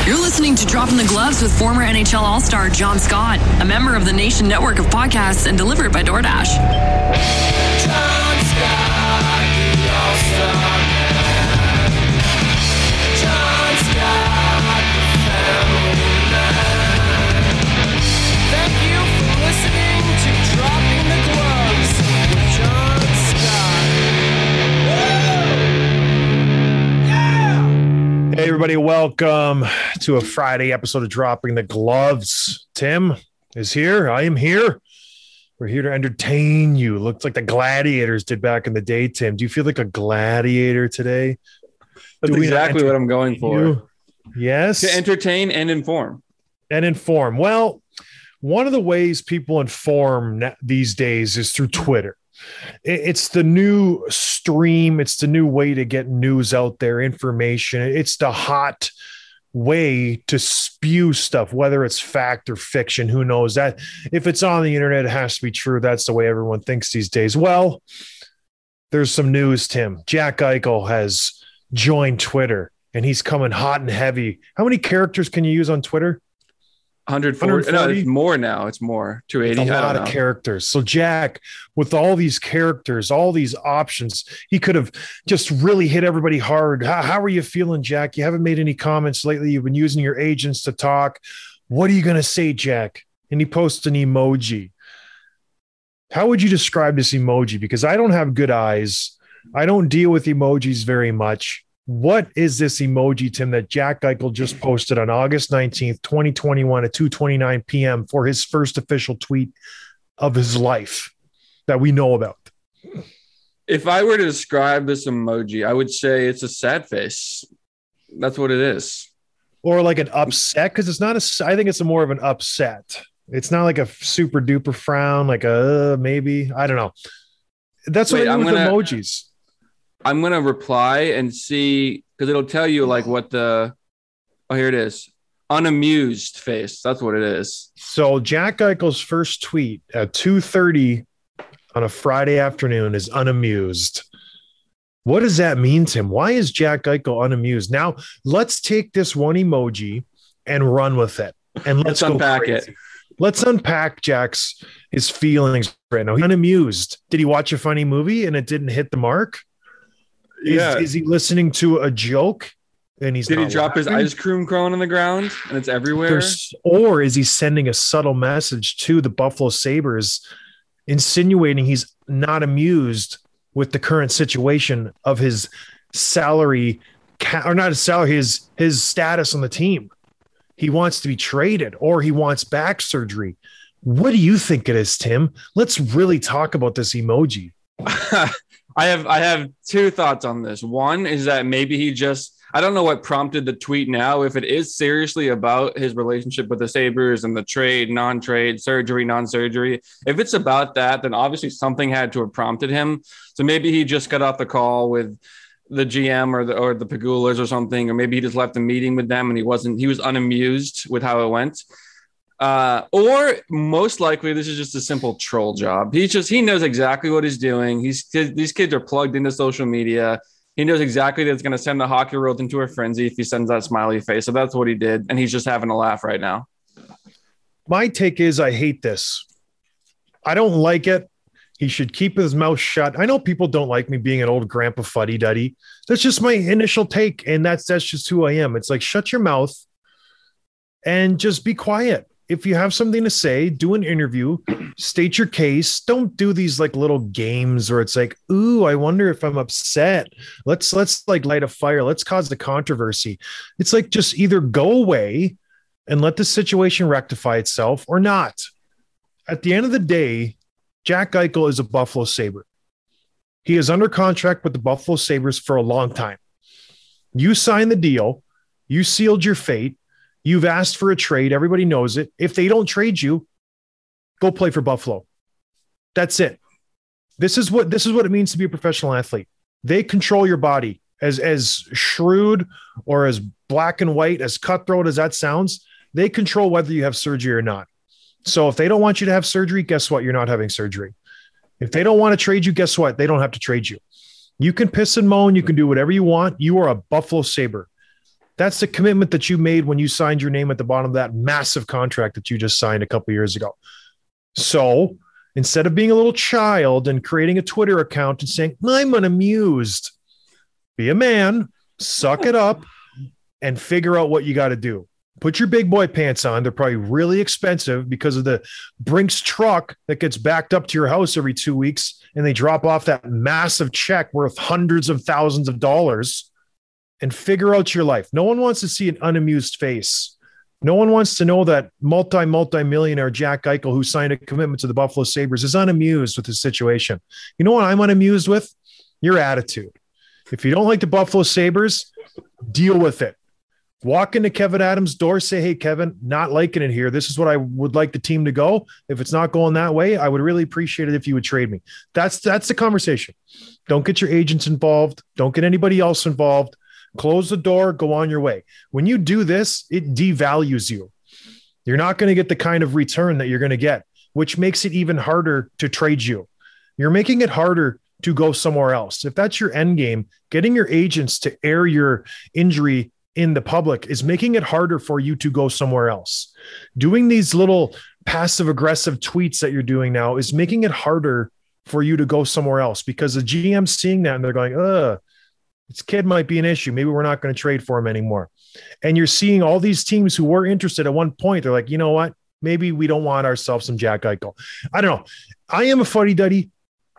You're listening to Dropping the Gloves with former NHL All-Star John Scott, a member of the Nation Network of podcasts and delivered by DoorDash. John Scott, the All-Star man. John Scott, the family man. Thank you for listening to Dropping the Gloves with John Scott. Woo! Yeah! Hey everybody, welcome to a Friday episode of Dropping the Gloves. Tim is here. I am here. We're here to entertain you. Looks like the gladiators did back in the day, Tim. Do you feel like a gladiator today? That's exactly what I'm going for. You? Yes. To entertain and inform. And inform. Well, one of the ways people inform these days is through Twitter. It's the new stream. It's the new way to get news out there, information. It's the hot way to spew stuff, whether it's fact or fiction. Who knows that? If it's on the internet, it has to be true. That's the way everyone thinks these days. Well, there's some news, Tim. Jack Eichel has joined Twitter, and he's coming hot and heavy. How many characters can you use on Twitter? 140. No, it's more now. It's more. 280. A lot of characters. So Jack, with all these characters, all these options, he could have just really hit everybody hard. How are you feeling, Jack? You haven't made any comments lately. You've been using your agents to talk. What are you going to say, Jack? And he posts an emoji. How would you describe this emoji? Because I don't have good eyes. I don't deal with emojis very much. What is this emoji, Tim, that Jack Eichel just posted on August 19th, 2021 at 2:29 p.m. for his first official tweet of his life that we know about? If I were to describe this emoji, I would say it's a sad face. That's what it is. Or like an upset, because it's not I think it's more of an upset. It's not like a super duper frown, like a maybe. I don't know. That's what I do with emojis. I'm going to reply and see, because it'll tell you like what here it is. Unamused face. That's what it is. So Jack Eichel's first tweet at 2:30 on a Friday afternoon is unamused. What does that mean, Tim? Why is Jack Eichel unamused? Now let's take this one emoji and run with it. And let's unpack it. Let's unpack his feelings right now. He's unamused. Did he watch a funny movie and it didn't hit the mark? Is he listening to a joke and did he drop his ice cream cone on the ground and it's everywhere? Or is he sending a subtle message to the Buffalo Sabres insinuating he's not amused with the current situation of his salary or not his salary, his status on the team? He wants to be traded or he wants back surgery. What do you think it is, Tim? Let's really talk about this emoji. I have two thoughts on this. One is that maybe I don't know what prompted the tweet now. If it is seriously about his relationship with the Sabres and the trade, non-trade, surgery, non-surgery, if it's about that, then obviously something had to have prompted him. So maybe he just got off the call with the GM or the Pagulas or something, or maybe he just left a meeting with them and he was unamused with how it went. Or most likely this is just a simple troll job. He knows exactly what he's doing. These kids are plugged into social media. He knows exactly that it's going to send the hockey world into a frenzy if he sends that smiley face. So that's what he did. And he's just having a laugh right now. My take is I hate this. I don't like it. He should keep his mouth shut. I know people don't like me being an old grandpa fuddy-duddy. That's just my initial take. And that's just who I am. It's like, shut your mouth and just be quiet. If you have something to say, do an interview, state your case. Don't do these like little games where it's like, ooh, I wonder if I'm upset. Let's like light a fire. Let's cause the controversy. It's like, just either go away and let the situation rectify itself or not. At the end of the day, Jack Eichel is a Buffalo Sabre. He is under contract with the Buffalo Sabres for a long time. You signed the deal. You sealed your fate. You've asked for a trade. Everybody knows it. If they don't trade you, go play for Buffalo. That's it. This is what it means to be a professional athlete. They control your body. As shrewd or as black and white, as cutthroat as that sounds, they control whether you have surgery or not. So if they don't want you to have surgery, guess what? You're not having surgery. If they don't want to trade you, guess what? They don't have to trade you. You can piss and moan. You can do whatever you want. You are a Buffalo Sabre. That's the commitment that you made when you signed your name at the bottom of that massive contract that you just signed a couple years ago. So instead of being a little child and creating a Twitter account and saying, I'm unamused, be a man, suck it up, and figure out what you got to do. Put your big boy pants on. They're probably really expensive because of the Brinks truck that gets backed up to your house every 2 weeks, and they drop off that massive check worth hundreds of thousands of dollars, and figure out your life. No one wants to see an unamused face. No one wants to know that multi-millionaire Jack Eichel, who signed a commitment to the Buffalo Sabres, is unamused with his situation. You know what I'm unamused with? Your attitude. If you don't like the Buffalo Sabres, deal with it. Walk into Kevin Adams' door, say, hey, Kevin, not liking it here. This is what I would like the team to go. If it's not going that way, I would really appreciate it if you would trade me. That's the conversation. Don't get your agents involved. Don't get anybody else involved. Close the door, go on your way. When you do this, it devalues you. You're not going to get the kind of return that you're going to get, which makes it even harder to trade you. You're making it harder to go somewhere else. If that's your end game, getting your agents to air your injury in the public is making it harder for you to go somewhere else. Doing these little passive aggressive tweets that you're doing now is making it harder for you to go somewhere else because the GM's seeing that and they're going, this kid might be an issue. Maybe we're not going to trade for him anymore. And you're seeing all these teams who were interested at one point. They're like, you know what? Maybe we don't want ourselves some Jack Eichel. I don't know. I am a fuddy-duddy.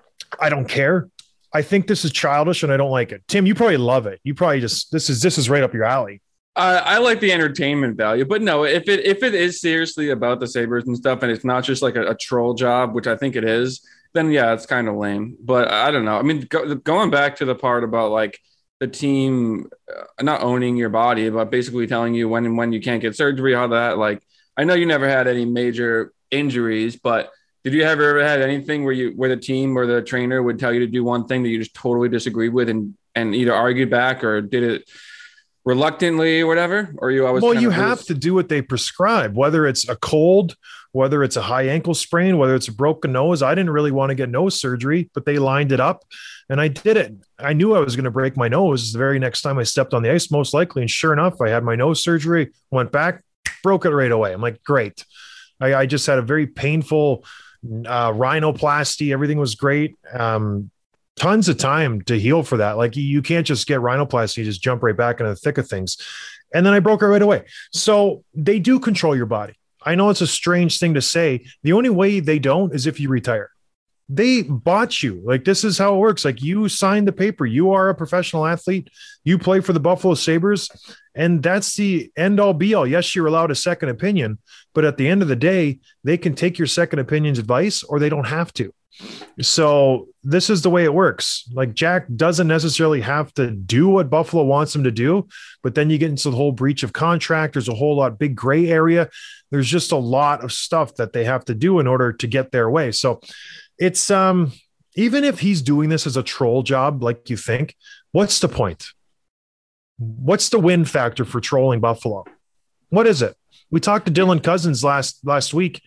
I don't care. I think this is childish and I don't like it. Tim, you probably love it. You probably just, this is right up your alley. I like the entertainment value, but no, if it is seriously about the Sabres and stuff, and it's not just like a troll job, which I think it is, then yeah, it's kind of lame. But I don't know. I mean, going back to the part about like the team not owning your body, but basically telling you when and when you can't get surgery, all that. Like, I know you never had any major injuries, but did you ever had anything where the team or the trainer would tell you to do one thing that you just totally disagreed with and either argued back or did it reluctantly or whatever? Or you always you have to do what they prescribe, whether it's a cold, whether it's a high ankle sprain, whether it's a broken nose. I didn't really want to get nose surgery, but they lined it up and I did it. I knew I was going to break my nose the very next time I stepped on the ice, most likely. And sure enough, I had my nose surgery, went back, broke it right away. I'm like, great. I just had a very painful rhinoplasty. Everything was great. Tons of time to heal for that. Like you can't just get rhinoplasty, you just jump right back into the thick of things. And then I broke it right away. So they do control your body. I know it's a strange thing to say. The only way they don't is if you retire. They bought you. Like, this is how it works. Like, you signed the paper. You are a professional athlete. You play for the Buffalo Sabres, and that's the end all be all. Yes, you're allowed a second opinion, but at the end of the day, they can take your second opinion's advice or they don't have to. So this is the way it works. Like, Jack doesn't necessarily have to do what Buffalo wants him to do, but then you get into the whole breach of contract. There's a whole lot big gray area. There's just a lot of stuff that they have to do in order to get their way. So it's even if he's doing this as a troll job, like you think, what's the point? What's the win factor for trolling Buffalo? What is it? We talked to Dylan Cousins last week.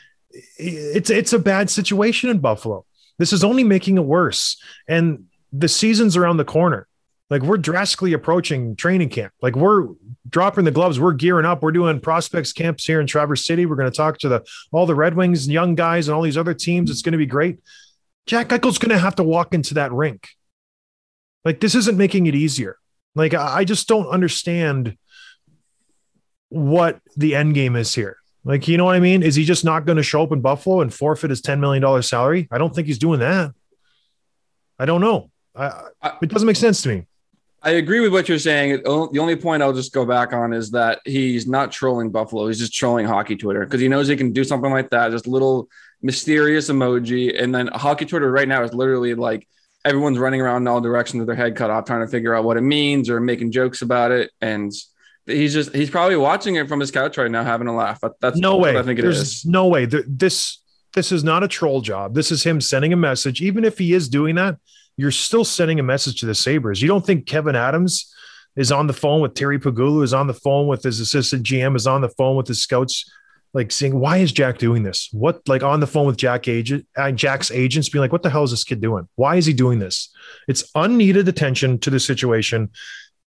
It's a bad situation in Buffalo. This is only making it worse. And the season's around the corner. Like, we're drastically approaching training camp. Like, we're dropping the gloves. We're gearing up. We're doing prospects camps here in Traverse City. We're going to talk to all the Red Wings and young guys and all these other teams. It's going to be great. Jack Eichel's going to have to walk into that rink. Like, this isn't making it easier. Like, I just don't understand what the end game is here. Like, you know what I mean? Is he just not going to show up in Buffalo and forfeit his $10 million salary? I don't think he's doing that. I don't know. It doesn't make sense to me. I agree with what you're saying. The only point I'll just go back on is that he's not trolling Buffalo. He's just trolling hockey Twitter because he knows he can do something like that. Just little mysterious emoji. And then hockey Twitter right now is literally like everyone's running around in all directions with their head cut off, trying to figure out what it means or making jokes about it. And he's probably watching it from his couch right now, having a laugh. That's no way. I think it is. No way. This is not a troll job. This is him sending a message. Even if he is doing that, you're still sending a message to the Sabres. You don't think Kevin Adams is on the phone with Terry Pagulu, is on the phone with his assistant GM, is on the phone with his scouts, like saying, why is Jack doing this? What, like on the phone with Jack's agents being like, what the hell is this kid doing? Why is he doing this? It's unneeded attention to the situation.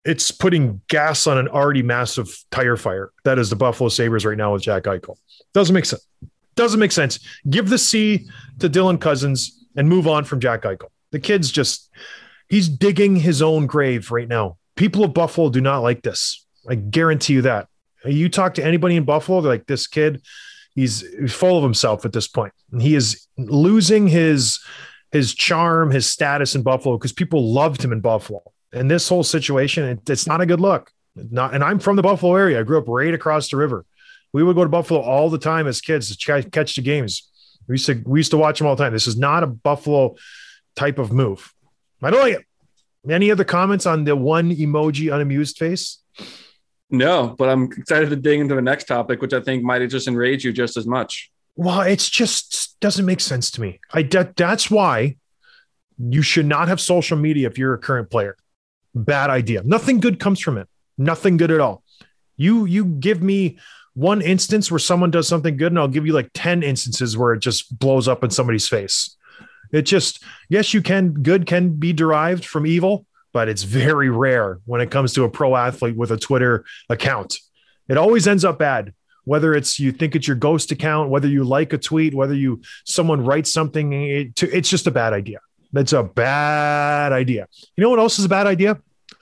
it's putting gas on an already massive tire fire. That is the Buffalo Sabres right now with Jack Eichel. Doesn't make sense. Doesn't make sense. Give the C to Dylan Cousins and move on from Jack Eichel. The kid's he's digging his own grave right now. People of Buffalo do not like this. I guarantee you that. You talk to anybody in Buffalo, they're like, this kid, he's full of himself at this point. And he is losing his charm, his status in Buffalo because people loved him in Buffalo. And this whole situation, it's not a good look. And I'm from the Buffalo area. I grew up right across the river. We would go to Buffalo all the time as kids to catch the games. We used to watch them all the time. This is not a Buffalo type of move. I don't like it. Any other comments on the one emoji unamused face? No, but I'm excited to dig into the next topic, which I think might just enrage you just as much. Well, it's just doesn't make sense to me. That's why you should not have social media if you're a current player. Bad idea. Nothing good comes from it. Nothing good at all. You give me one instance where someone does something good, and I'll give you like 10 instances where it just blows up in somebody's face. It just, yes, good can be derived from evil, but it's very rare when it comes to a pro athlete with a Twitter account. It always ends up bad, whether it's, you think it's your ghost account, whether you like a tweet, whether someone writes something, it's just a bad idea. That's a bad idea. You know what else is a bad idea?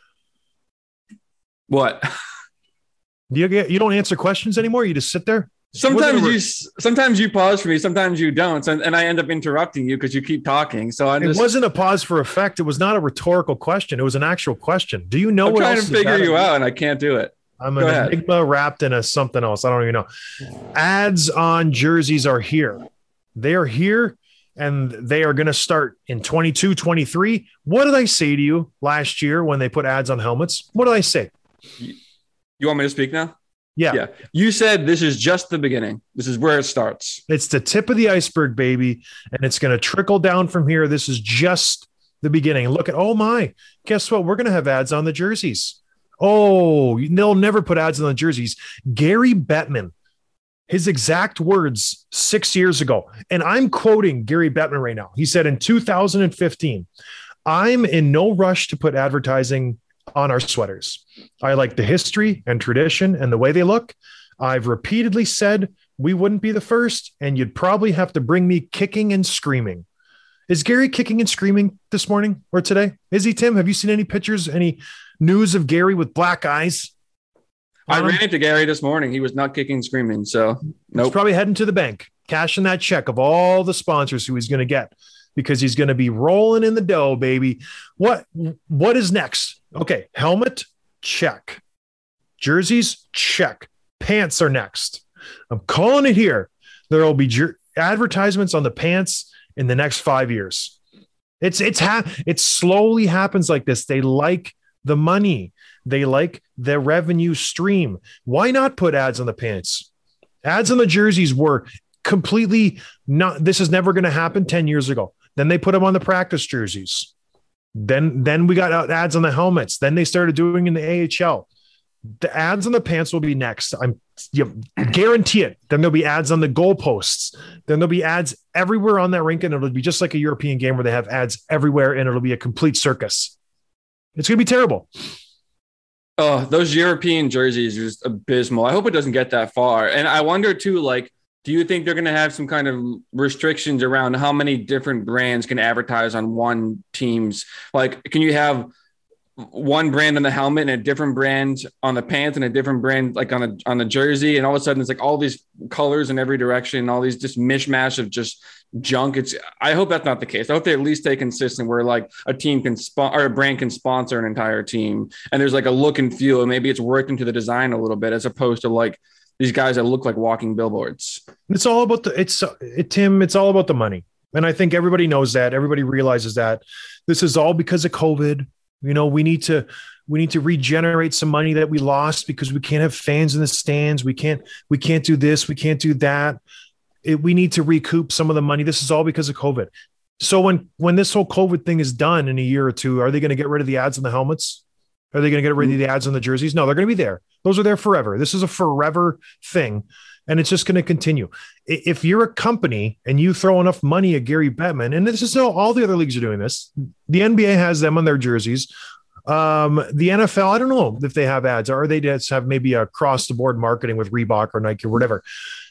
What? You don't answer questions anymore. You just sit there. Sometimes you pause for me, sometimes you don't, and I end up interrupting you because you keep talking. It wasn't a pause for effect. It was not a rhetorical question. It was an actual question. Do you know I'm what trying else to figure you out, and I can't do it. I'm an enigma wrapped in a something else. I don't even know. Ads on jerseys are here. They are here, and they are going to start in 22, 23. What did I say to you last year when they put ads on helmets? What did I say? You want me to speak now? Yeah. You said this is just the beginning. This is where it starts. It's the tip of the iceberg, baby. And it's going to trickle down from here. This is just the beginning. Look at, oh my, guess what? We're going to have ads on the jerseys. Oh, they'll never put ads on the jerseys. Gary Bettman, his exact words 6 years ago. And I'm quoting Gary Bettman right now. He said in 2015, I'm in no rush to put advertising on our sweaters. I like the history and tradition and the way they look. I've repeatedly said we wouldn't be the first, and you'd probably have to bring me kicking and screaming. Is Gary kicking and screaming this morning or today? Is he, Tim? Have you seen any pictures, any news of Gary with black eyes? I ran into Gary this morning. He was not kicking and screaming. So nope. He's probably heading to the bank, cashing that check of all the sponsors who he's going to get, because he's going to be rolling in the dough, baby. What is next? Okay, helmet, check. Jerseys, check. Pants are next. I'm calling it here. There will be advertisements on the pants in the next 5 years. It slowly happens like this. They like the money. They like the revenue stream. Why not put ads on the pants? Ads on the jerseys were completely not. This is never going to happen 10 years ago. Then they put them on the practice jerseys. Then we got ads on the helmets. Then they started doing in the AHL. The ads on the pants will be next. Guarantee it. Then there'll be ads on the goalposts. Then there'll be ads everywhere on that rink, and it'll be just like a European game where they have ads everywhere, and it'll be a complete circus. It's going to be terrible. Oh, those European jerseys are just abysmal. I hope it doesn't get that far. And I wonder too, do you think they're going to have some kind of restrictions around how many different brands can advertise on one team's? Can you have one brand on the helmet and a different brand on the pants and a different brand on the jersey, and all of a sudden it's all these colors in every direction, all these just mishmash of just junk? I hope that's not the case. I hope they at least stay consistent where a team can or a brand can sponsor an entire team, and there's a look and feel, and maybe it's worked into the design a little bit as opposed to these guys that look like walking billboards. It's all about Tim. It's all about the money. And I think everybody knows that. Everybody realizes that this is all because of COVID. We need to regenerate some money that we lost because we can't have fans in the stands. We can't do this. We can't do that. We need to recoup some of the money. This is all because of COVID. So when this whole COVID thing is done in a year or two, are they going to get rid of the ads on the helmets? Are they going to get rid of the ads on the jerseys? No, they're going to be there. Those are there forever. This is a forever thing, and it's just going to continue. If you're a company and you throw enough money at Gary Bettman, and this is all the other leagues are doing this, the NBA has them on their jerseys. The NFL, I don't know if they have ads, or they just have maybe across the board marketing with Reebok or Nike or whatever.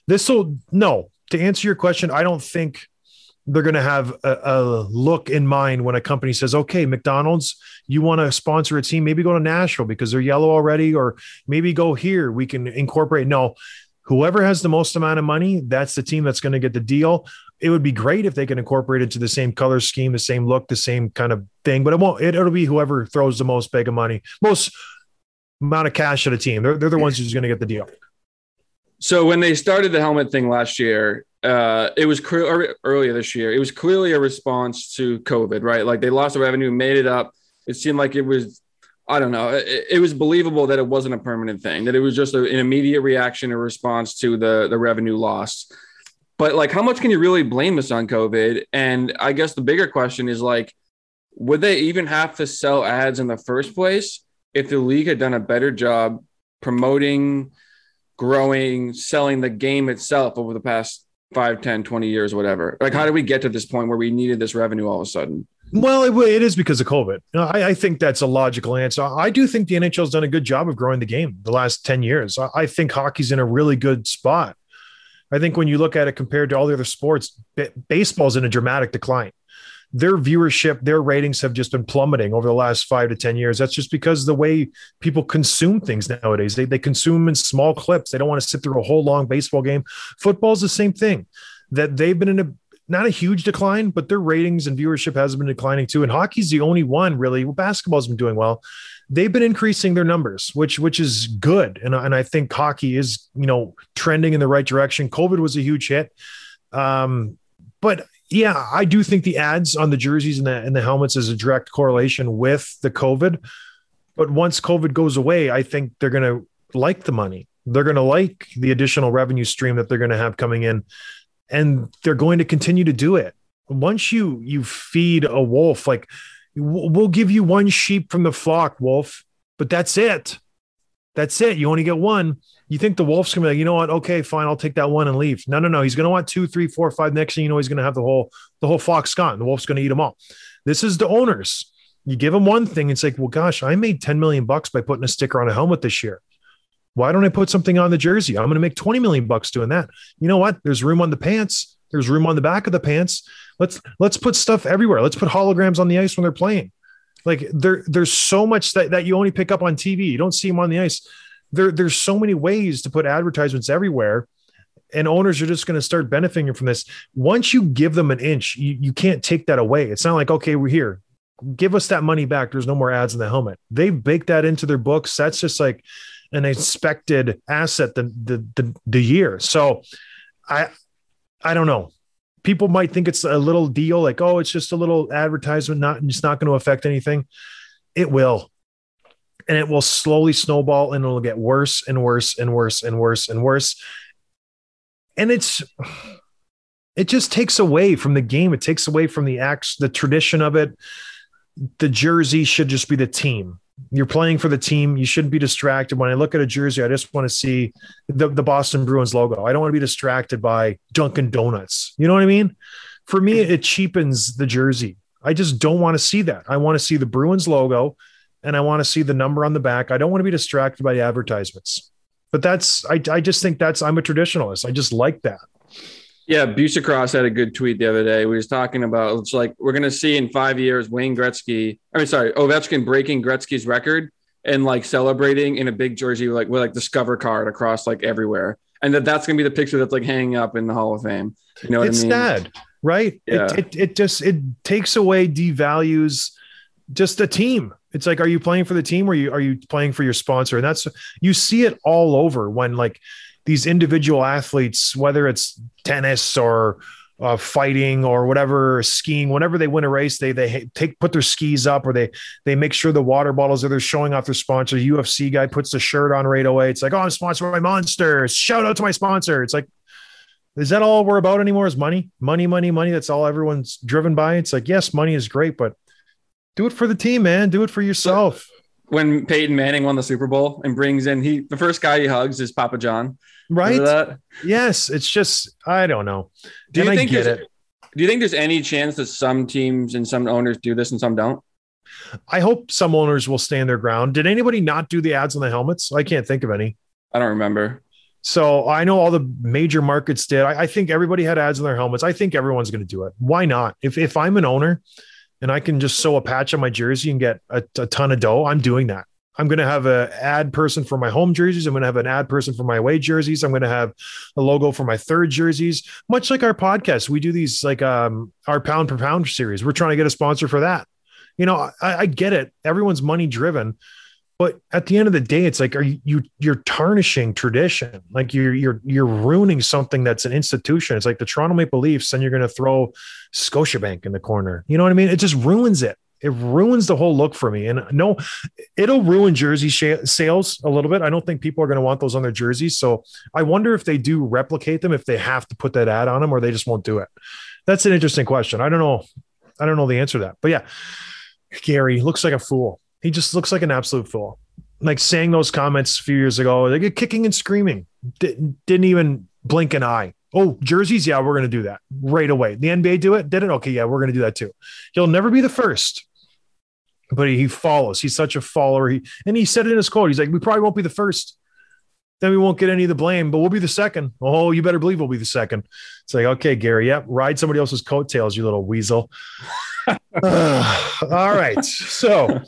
No, to answer your question, I don't think they're going to have a look in mind when a company says, okay, McDonald's, you want to sponsor a team, maybe go to Nashville because they're yellow already, or maybe go here. We can incorporate. No, whoever has the most amount of money, that's the team that's going to get the deal. It would be great if they can incorporate it to the same color scheme, the same look, the same kind of thing, but it won't. It'll be whoever throws the most bag of money, most amount of cash at a team. They're the ones who's going to get the deal. So when they started the helmet thing last year, it was earlier this year. It was clearly a response to COVID, right? Like they lost the revenue, made it up. It seemed like it was, I don't know. It was believable that it wasn't a permanent thing, that it was just an immediate reaction or response to the revenue loss. But like, how much can you really blame this on COVID? And I guess the bigger question is like, would they even have to sell ads in the first place if the league had done a better job promoting, growing, selling the game itself over the past 5, 10, 20 years, whatever? Like, how did we get to this point where we needed this revenue all of a sudden? Well, it is because of COVID. I think that's a logical answer. I do think the NHL has done a good job of growing the game the last 10 years. I think hockey's in a really good spot. I think when you look at it compared to all the other sports, baseball's in a dramatic decline. Their viewership, their ratings have just been plummeting over the last 5 to 10 years. That's just because the way people consume things nowadays. They consume in small clips. They don't want to sit through a whole long baseball game. Football's the same thing. That they've been in not a huge decline, but their ratings and viewership has been declining too. And hockey's the only one really. Well, basketball's been doing well. They've been increasing their numbers, which is good. And I think hockey is, trending in the right direction. COVID was a huge hit. But yeah, I do think the ads on the jerseys and the helmets is a direct correlation with the COVID. But once COVID goes away, I think they're going to like the money. They're going to like the additional revenue stream that they're going to have coming in. And they're going to continue to do it. Once you feed a wolf, like we'll give you one sheep from the flock, wolf, but that's it. That's it. You only get one. You think the wolf's gonna be like, you know what? Okay, fine. I'll take that one and leave. No. He's going to want 2, 3, 4, 5. Next thing you know, he's going to have the whole flock's gone. The wolf's going to eat them all. This is the owners. You give them one thing. It's like, well, gosh, I made $10 million by putting a sticker on a helmet this year. Why don't I put something on the jersey? I'm going to make $20 million doing that. You know what? There's room on the pants. There's room on the back of the pants. Let's put stuff everywhere. Let's put holograms on the ice when they're playing. Like there's so much that you only pick up on TV. You don't see them on the ice. There's so many ways to put advertisements everywhere, and owners are just going to start benefiting from this. Once you give them an inch, you can't take that away. It's not like, okay, we're here. Give us that money back. There's no more ads in the helmet. They've baked that into their books. That's just like an expected asset the year. So I don't know. People might think it's a little deal, like, oh, it's just a little advertisement, it's not going to affect anything. It will. And it will slowly snowball, and it'll get worse and worse and worse and worse and worse. And it just takes away from the game. It takes away from the tradition of it. The jersey should just be the team. You're playing for the team. You shouldn't be distracted. When I look at a jersey, I just want to see the Boston Bruins logo. I don't want to be distracted by Dunkin' Donuts. You know what I mean? For me, it cheapens the jersey. I just don't want to see that. I want to see the Bruins logo, and I want to see the number on the back. I don't want to be distracted by the advertisements. But I just think I'm a traditionalist. I just like that. Yeah, Bucicross had a good tweet the other day. We was talking about, it's like, we're going to see in 5 years Ovechkin breaking Gretzky's record and like celebrating in a big jersey with Discover card across like everywhere. And that's going to be the picture that's like hanging up in the Hall of Fame. You know what I mean? It's sad, right? Yeah. It takes away, devalues just the team. It's like, are you playing for the team, or are you playing for your sponsor? And you see it all over when like these individual athletes, whether it's tennis or fighting or whatever, skiing, whenever they win a race, they put their skis up, or they make sure the water bottles they're showing off their sponsor. UFC guy puts the shirt on right away. It's like, oh, I'm sponsored by Monster. Shout out to my sponsor. It's like, is that all we're about anymore? Is money? That's all everyone's driven by. It's like, yes, money is great, but do it for the team, man. Do it for yourself. When Peyton Manning won the Super Bowl and brings in the first guy he hugs is Papa John. Right. That? Yes. It's just, I don't know. Do you think there's any chance that some teams and some owners do this and some don't? I hope some owners will stand their ground. Did anybody not do the ads on the helmets? I can't think of any. I don't remember. So I know all the major markets did. I think everybody had ads on their helmets. I think everyone's going to do it. Why not? If I'm an owner and I can just sew a patch on my jersey and get a ton of dough, I'm doing that. I'm going to have an ad person for my home jerseys. I'm going to have an ad person for my away jerseys. I'm going to have a logo for my third jerseys. Much like our podcast, we do these like our pound per pound series. We're trying to get a sponsor for that. You know, I get it. Everyone's money driven. But at the end of the day, it's like, you're tarnishing tradition. Like you're ruining something that's an institution. It's like the Toronto Maple Leafs, and you're going to throw Scotiabank in the corner. You know what I mean? It just ruins it. It ruins the whole look for me. And no, it'll ruin jersey sales a little bit. I don't think people are going to want those on their jerseys. So I wonder if they do replicate them, if they have to put that ad on them, or they just won't do it. That's an interesting question. I don't know. I don't know the answer to that. But yeah, Gary looks like a fool. He just looks like an absolute fool. Like saying those comments a few years ago, they get kicking and screaming. Didn't even blink an eye. Oh, jerseys. Yeah, we're going to do that right away. The NBA do it. Did it? Okay. Yeah, we're going to do that too. He'll never be the first, but he follows. He's such a follower. And he said it in his quote. He's like, we probably won't be the first. Then we won't get any of the blame, but we'll be the second. Oh, you better believe we'll be the second. It's like, okay, Gary, yep, ride somebody else's coattails, you little weasel. All right. So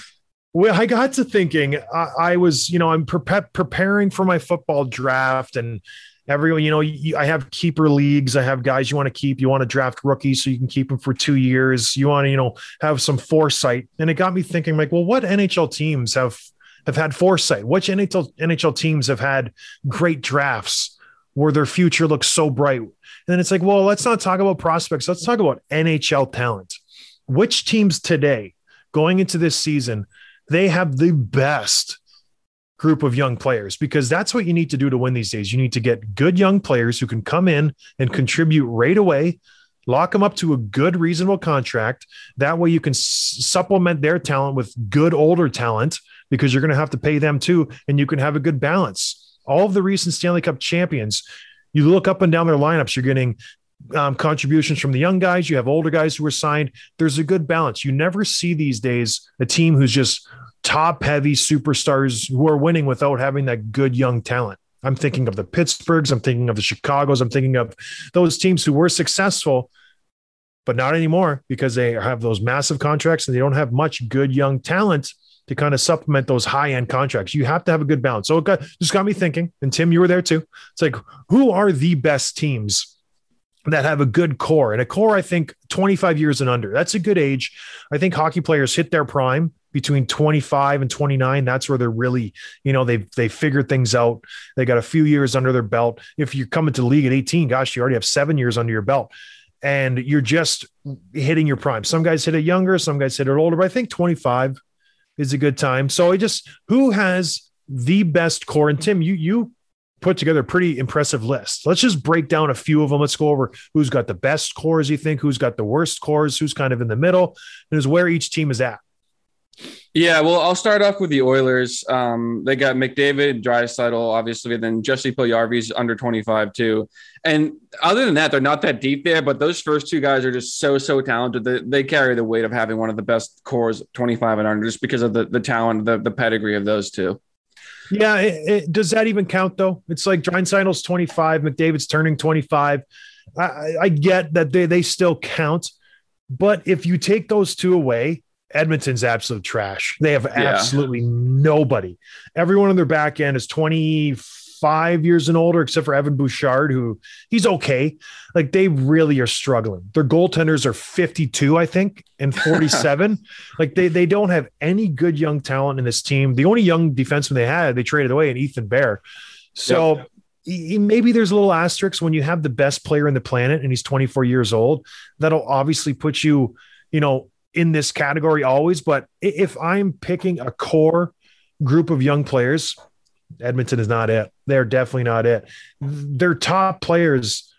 I got to thinking, I was, I'm preparing for my football draft, and everyone, I have keeper leagues. I have guys you want to keep. You want to draft rookies so you can keep them for 2 years. You want to, have some foresight. And it got me thinking, like, well, what NHL teams have had foresight? Which NHL teams have had great drafts where their future looks so bright? And then it's like, well, let's not talk about prospects. Let's talk about NHL talent. Which teams today going into this season, they have the best group of young players? Because that's what you need to do to win these days. You need to get good young players who can come in and contribute right away, lock them up to a good, reasonable contract. That way you can supplement their talent with good older talent, because you're going to have to pay them too. And you can have a good balance. All of the recent Stanley Cup champions, you look up and down their lineups, you're getting contributions from the young guys. You have older guys who are signed. There's a good balance. You never see these days a team who's just top heavy superstars who are winning without having that good young talent. I'm thinking of the Pittsburghs. I'm thinking of the Chicagos. I'm thinking of those teams who were successful, but not anymore, because they have those massive contracts and they don't have much good young talent to kind of supplement those high-end contracts. You have to have a good balance. So it just got me thinking, and Tim, you were there too. It's like, who are the best teams that have a good core? And a core, I think 25 years and under, that's a good age. I think hockey players hit their prime between 25 and 29. That's where they're really, they figured things out. They got a few years under their belt. If you're coming to the league at 18, gosh, you already have 7 years under your belt, and you're just hitting your prime. Some guys hit it younger, some guys hit it older, but I think 25 is a good time. So who has the best core? And Tim, you put together a pretty impressive list. Let's just break down a few of them. Let's go over who's got the best cores, you think, who's got the worst cores, who's kind of in the middle, and is where each team is at. Yeah, well, I'll start off with the Oilers. They got McDavid, Draisaitl, obviously, and then Jesse Puljujarvi's under 25 too. And other than that, they're not that deep there, but those first two guys are just so talented. They carry the weight of having one of the best cores, 25 and under, just because of the talent, the pedigree of those two. Yeah, does that even count though? It's like Draisaitl's 25, McDavid's turning 25. I get that they still count, but if you take those two away, Edmonton's absolute trash. They have absolutely nobody. Everyone on their back end is 25 years and older, except for Evan Bouchard, who he's okay. Like, they really are struggling. Their goaltenders are 52, I think, and 47. Like, they don't have any good young talent in this team. The only young defenseman they traded away, in Ethan Bear. So maybe there's a little asterisk when you have the best player in the planet and he's 24 years old. That'll obviously put you, in this category always. But if I'm picking a core group of young players, Edmonton is not it. They're definitely not it. Their top players,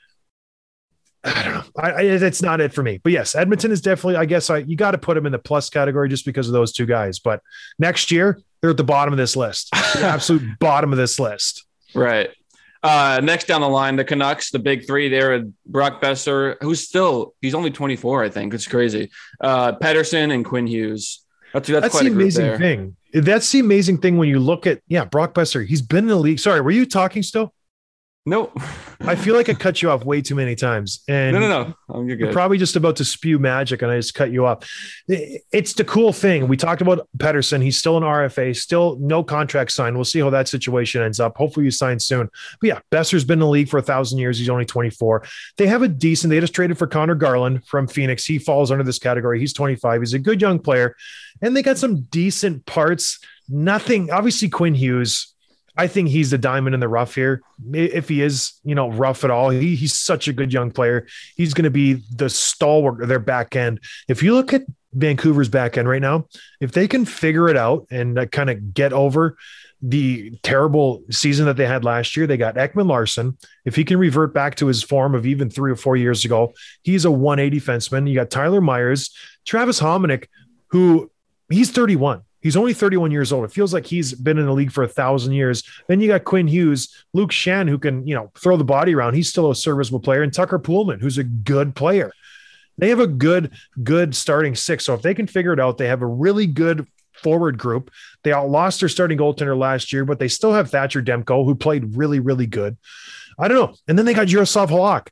I don't know. It's not it for me. But yes, Edmonton is definitely, I guess you got to put them in the plus category just because of those two guys. But next year, they're at the bottom of this list. The absolute bottom of this list. Right. Next down the line, the Canucks, the big three there, Brock Besser, he's only 24, I think. It's crazy. Pettersson and Quinn Hughes. That's That's quite the a group amazing there. thing. That's the amazing thing when you look at, Brock Besser. He's been in the league. Sorry, were you talking still? No, I feel like I cut you off way too many times. And no. You're you're good. probably just about to spew magic and I just cut you off. It's the cool thing. We talked about Pedersen. He's still an RFA, still no contract signed. We'll see how that situation ends up. Hopefully you sign soon. But yeah, Besser's been in the league for 1,000 years. He's only 24. They have a decent, they just traded for Connor Garland from Phoenix. He falls under this category. He's 25. He's a good young player. And they got some decent parts. Nothing, obviously Quinn Hughes, I think he's the diamond in the rough here. If he is, rough at all, he's such a good young player. He's going to be the stalwart of their back end. If you look at Vancouver's back end right now, if they can figure it out and kind of get over the terrible season that they had last year, they got Ekman Larson. If he can revert back to his form of even 3 or 4 years ago, he's a 180 defenseman. You got Tyler Myers, Travis Hominick, who he's 31. He's only 31 years old. It feels like he's been in the league for 1,000 years. Then you got Quinn Hughes, Luke Shan, who can, throw the body around. He's still a serviceable player. And Tucker Poolman, who's a good player. They have a good starting six. So if they can figure it out, they have a really good forward group. They lost their starting goaltender last year, but they still have Thatcher Demko, who played really, really good. I don't know. And then they got Jaroslav Halak.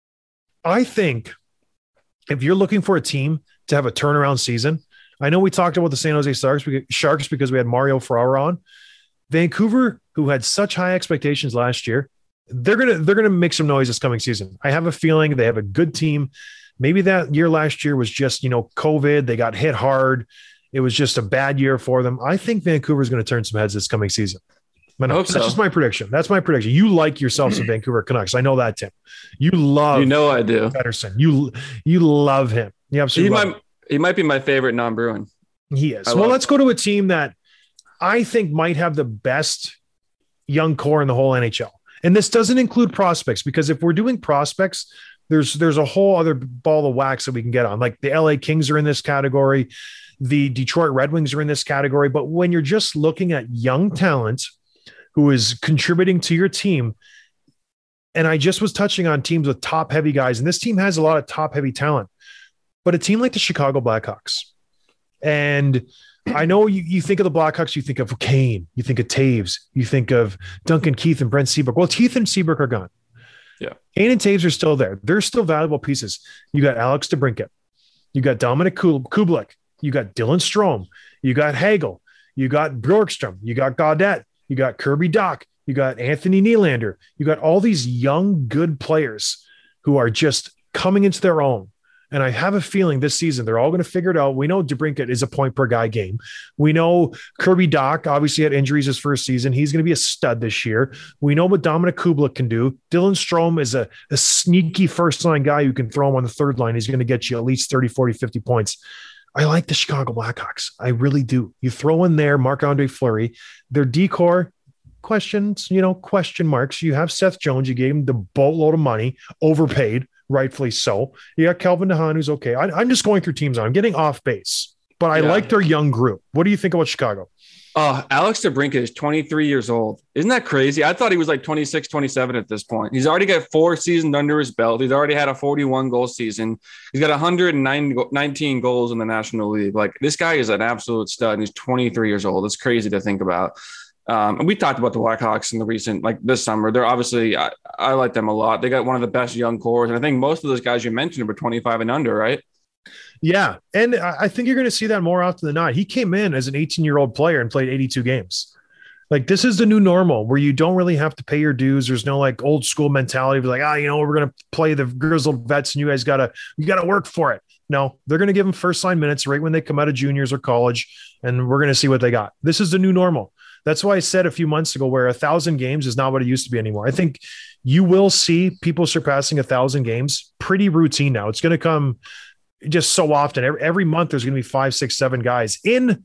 I think if you're looking for a team to have a turnaround season, I know we talked about the San Jose Sharks because we had Mario Ferrara on. Vancouver, who had such high expectations last year, they're gonna make some noise this coming season. I have a feeling they have a good team. Maybe that year last year was just COVID. They got hit hard. It was just a bad year for them. I think Vancouver is going to turn some heads this coming season. But no, that's just my prediction. That's my prediction. You like yourself some Vancouver Canucks. I know that, Tim. You love. I do. Pedersen. You love him. You absolutely love him. He might be my favorite non-Bruin. He is. Well, let's go to a team that I think might have the best young core in the whole NHL. And this doesn't include prospects, because if we're doing prospects, there's a whole other ball of wax that we can get on. Like the LA Kings are in this category. The Detroit Red Wings are in this category. But when you're just looking at young talent who is contributing to your team, and I just was touching on teams with top-heavy guys, and this team has a lot of top-heavy talent. But a team like the Chicago Blackhawks, and I know you think of the Blackhawks, you think of Kane, you think of Taves, you think of Duncan Keith and Brent Seabrook. Well, Keith and Seabrook are gone. Yeah. Kane and Taves are still there. They're still valuable pieces. You got Alex DeBrincat. You got Dominic Kublik. You got Dylan Strome. You got Hagel. You got Bjorkstrom. You got Gaudette. You got Kirby Doc. You got Anthony Nylander. You got all these young, good players who are just coming into their own. And I have a feeling this season, they're all going to figure it out. We know DeBrincat is a point per guy game. We know Kirby Doc obviously had injuries his first season. He's going to be a stud this year. We know what Dominic Kublik can do. Dylan Strome is a sneaky first line guy who can throw him on the third line. He's going to get you at least 30, 40, 50 points. I like the Chicago Blackhawks. I really do. You throw in there Marc-Andre Fleury, their decor questions, question marks. You have Seth Jones. You gave him the boatload of money, overpaid. Rightfully so. You got Kelvin DeHaan, who's okay. I'm just going through teams. I'm getting off base, but I like their young group. What do you think about Chicago? Alex DeBrincat is 23 years old. Isn't that crazy? I thought he was like 26, 27 at this point. He's already got 4 seasons under his belt. He's already had a 41-goal season. He's got 119 goals in the National League. Like, this guy is an absolute stud, and he's 23 years old. It's crazy to think about. And we talked about the Blackhawks in the recent, this summer. They're obviously, I like them a lot. They got one of the best young cores. And I think most of those guys you mentioned were 25 and under, right? Yeah. And I think you're going to see that more often than not. He came in as an 18-year-old player and played 82 games. Like, this is the new normal where you don't really have to pay your dues. There's no old school mentality of we're going to play the grizzled vets and you guys got to work for it. No, they're going to give them first line minutes right when they come out of juniors or college, and we're going to see what they got. This is the new normal. That's why I said a few months ago where 1,000 games is not what it used to be anymore. I think you will see people surpassing 1,000 games pretty routine now. It's going to come just so often. Every month there's going to be 5, 6, 7 guys in,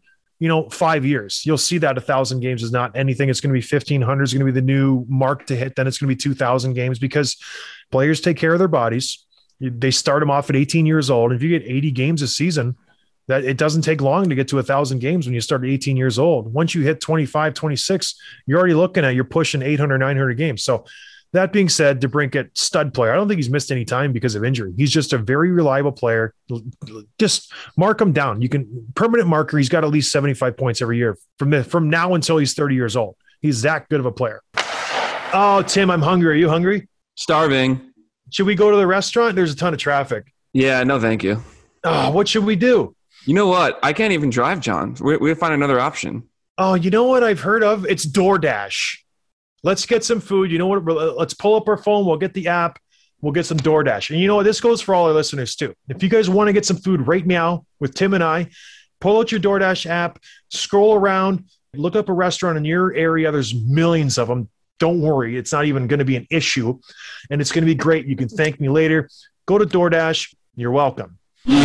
5 years. You'll see that 1,000 games is not anything. It's going to be 1,500 is going to be the new mark to hit. Then it's going to be 2,000 games because players take care of their bodies. They start them off at 18 years old. If you get 80 games a season, that it doesn't take long to get to 1,000 games when you start at 18 years old. Once you hit 25, 26, you're already looking at, you're pushing 800, 900 games. So That being said, DeBrincat, stud player. I don't think he's missed any time because of injury. He's just a very reliable player. Just mark him down. You can permanent marker. He's got at least 75 points every year from now until he's 30 years old. He's that good of a player. Oh, Tim, I'm hungry. Are you hungry? Starving. Should we go to the restaurant? There's a ton of traffic. Yeah, no, thank you. Oh, what should we do? You know what? I can't even drive, John. We find another option. Oh, you know what I've heard of? It's DoorDash. Let's get some food. You know what? Let's pull up our phone. We'll get the app. We'll get some DoorDash. And you know what? This goes for all our listeners too. If you guys want to get some food right now with Tim and I, pull out your DoorDash app, scroll around, look up a restaurant in your area. There's millions of them. Don't worry. It's not even going to be an issue. And it's going to be great. You can thank me later. Go to DoorDash. You're welcome. All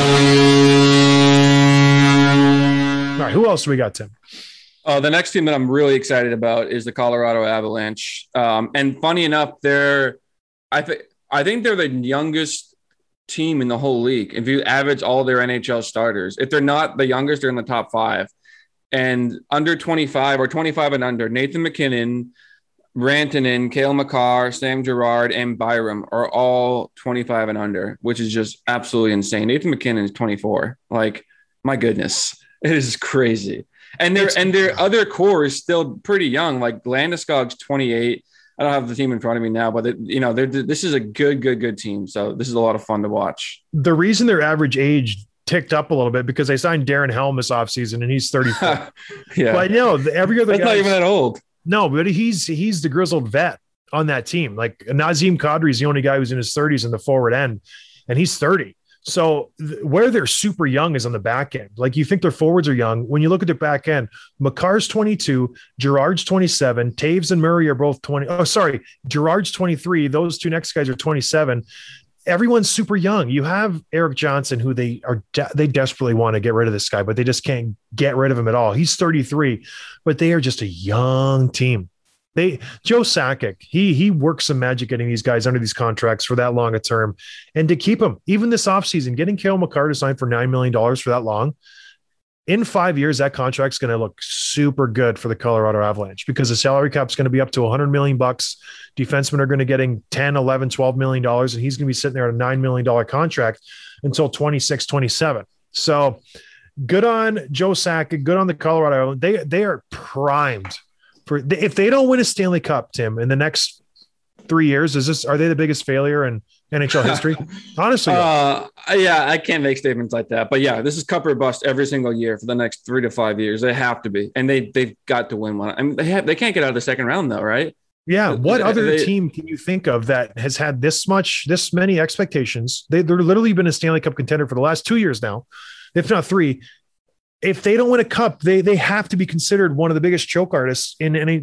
right. Who else do we got, Tim? The next team that I'm really excited about is the Colorado Avalanche. And funny enough, I think they're the youngest team in the whole league. If you average all their NHL starters, if they're not the youngest, they're in the top 5. And under 25 or 25 and under, Nathan MacKinnon, Rantanen, Cale Makar, Sam Girard, and Byram are all 25 and under, which is just absolutely insane. Nathan MacKinnon is 24. Like, my goodness, it is crazy. And their other core is still pretty young. Like Landeskog's 28. I don't have the team in front of me now, but this is a good team. So this is a lot of fun to watch. The reason their average age ticked up a little bit because they signed Darren Helm this offseason and he's 34. Yeah, but no, every other That's not even that old. No, but he's the grizzled vet on that team. Like Nazem Kadri is the only guy who's in his 30s in the forward end, and he's 30. So where they're super young is on the back end. Like you think their forwards are young. When you look at their back end, Makar's 22, Girard's 27, Taves and Murray are both 20. Oh, sorry. Girard's 23. Those two next guys are 27. Everyone's super young. You have Eric Johnson, who they desperately want to get rid of this guy, but they just can't get rid of him at all. He's 33, but they are just a young team. Joe Sakic, he works some magic getting these guys under these contracts for that long a term, and to keep them even this offseason, getting Cale Makar to sign for $9 million for that long. In 5 years, that contract's going to look super good for the Colorado Avalanche because the salary cap's going to be up to $100 million. Defensemen are going to getting 10, 11, $12 million, and he's going to be sitting there at a $9 million contract until 26, 27. So good on Joe Sakic, good on the Colorado. They are primed. If they don't win a Stanley Cup, Tim, in the next 3 years, are they the biggest failure in NHL history? Honestly, yeah, I can't make statements like that, but yeah, this is cup or bust every single year for the next 3 to 5 years. They have to be, and they've got to win one. I mean, they can't get out of the second round though, right? Yeah. What other team can you think of that has had this many expectations? They're literally been a Stanley Cup contender for the last 2 years now, if not 3. If they don't win a cup, they have to be considered one of the biggest choke artists I'm trying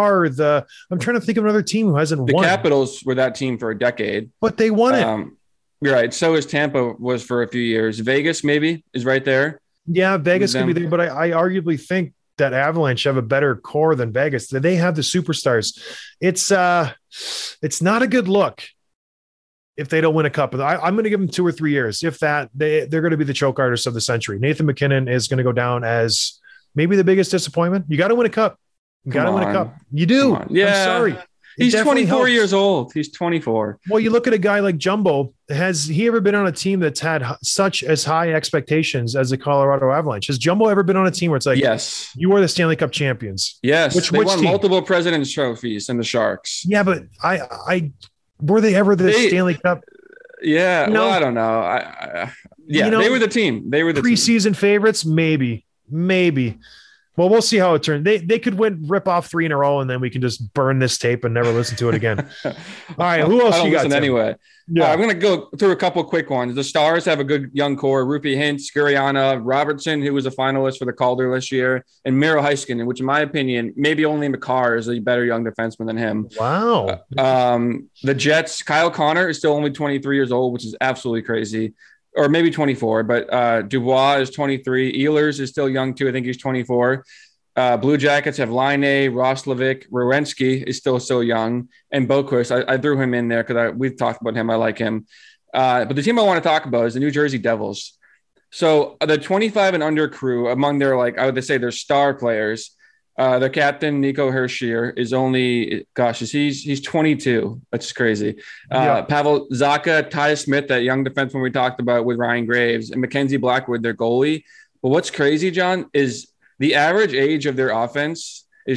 to think of another team who hasn't won. The Capitals were that team for a decade, but they won it. You're right. So is Tampa was for a few years. Vegas maybe is right there. Yeah, Vegas can be there, but I arguably think that Avalanche have a better core than Vegas. They have the superstars. It's not a good look if they don't win a cup. I'm going to give them 2 or 3 years. If that, they're going to be the choke artists of the century. Nathan MacKinnon is going to go down as maybe the biggest disappointment. You got to win a cup. You do. Yeah. I'm sorry. He's 24 years old. He's 24. Well, you look at a guy like Jumbo. Has he ever been on a team that's had such as high expectations as the Colorado Avalanche? Has Jumbo ever been on a team where it's like, yes, you are the Stanley Cup champions? Yes. Which won team? Multiple President's Trophies in the Sharks. Yeah, but were they ever the Stanley Cup? Yeah. Well, I don't know. They were the team. They were the preseason favorites. Maybe. Well, we'll see how it turns. They could rip off 3 in a row, and then we can just burn this tape and never listen to it again. All right, who else you got? Anyway, yeah, I'm going to go through a couple quick ones. The Stars have a good young core: Rupi Hintz, Guriana, Robertson, who was a finalist for the Calder this year, and Miro Heiskanen, which, in my opinion, maybe only Makar is a better young defenseman than him. Wow. The Jets, Kyle Connor is still only 23 years old, which is absolutely crazy. Or maybe 24, but Dubois is 23. Ehlers is still young too. I think he's 24. Blue Jackets have Line, Roslovic, Werenski is still so young, and Boquist. I threw him in there because we've talked about him. I like him. But the team I want to talk about is the New Jersey Devils. So the 25 and under crew, among their I would say their star players, The captain, Nico Hershier, is only, he's 22. That's crazy. Pavel Zacha, Ty Smith, that young defenseman we talked about with Ryan Graves, and Mackenzie Blackwood, their goalie. But what's crazy, John, is the average age of their offense is